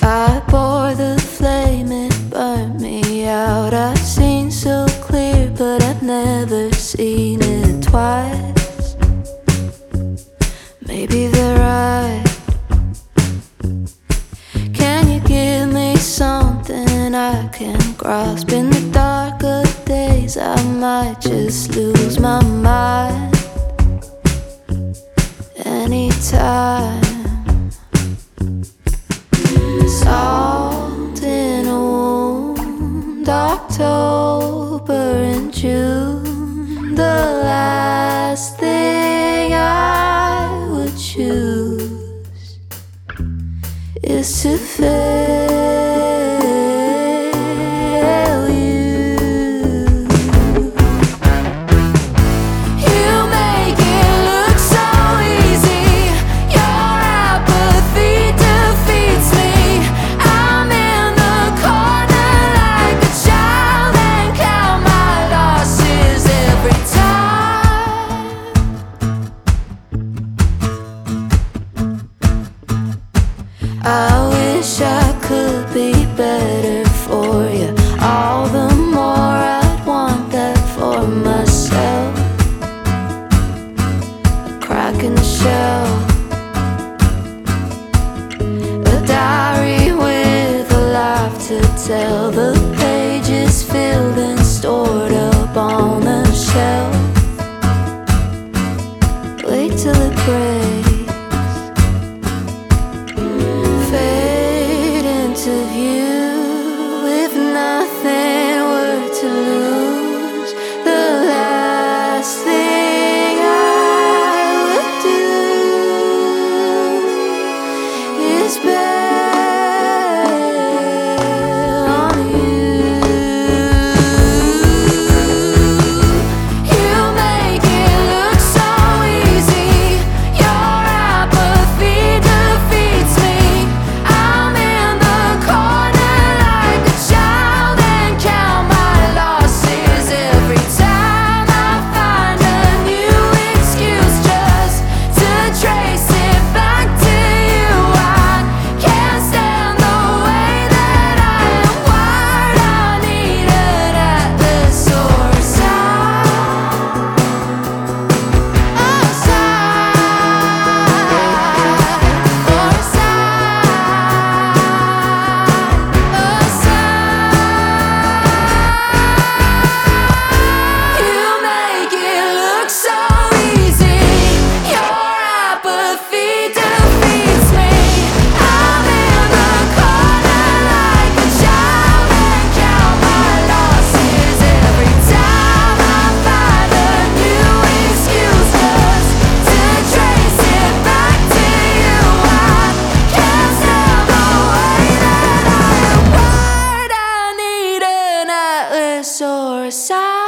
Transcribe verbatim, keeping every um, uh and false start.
I bore the flame, it burned me out. I've seen so clear, but I've never seen it twice. Maybe they're right. Can you give me something I can grasp? In the dark of days I might just lose my mind. Anytime. Salt in a wound, October and June. The last thing I would choose is to fail you. You make it look so easy. Your apathy defeats me. I'm in the corner like a child and count my losses every time. I wish I could be better for you. All the more I'd want that for myself. A crack in the shell, a diary with a life to tell. The pages filled and stored up on the shelf. Wait till it breaks, fade into view. If nothing were to lose, the last thing I would do is bail on you. You make it look so easy. Your apathy defeats me. I'm in the corner like a child and count my losses every time I find a new excuse just to trace it back to you. I can't stand the way that I am wired. I need an atlas or a sign, a sign, or a sign, a sign. You make it look so easy. Your apathy defeats me. I'm in the corner like a child and count my losses every time I find a new excuse just to trace it back to you. I can't stand the way that I am wired. I need an atlas or a sign.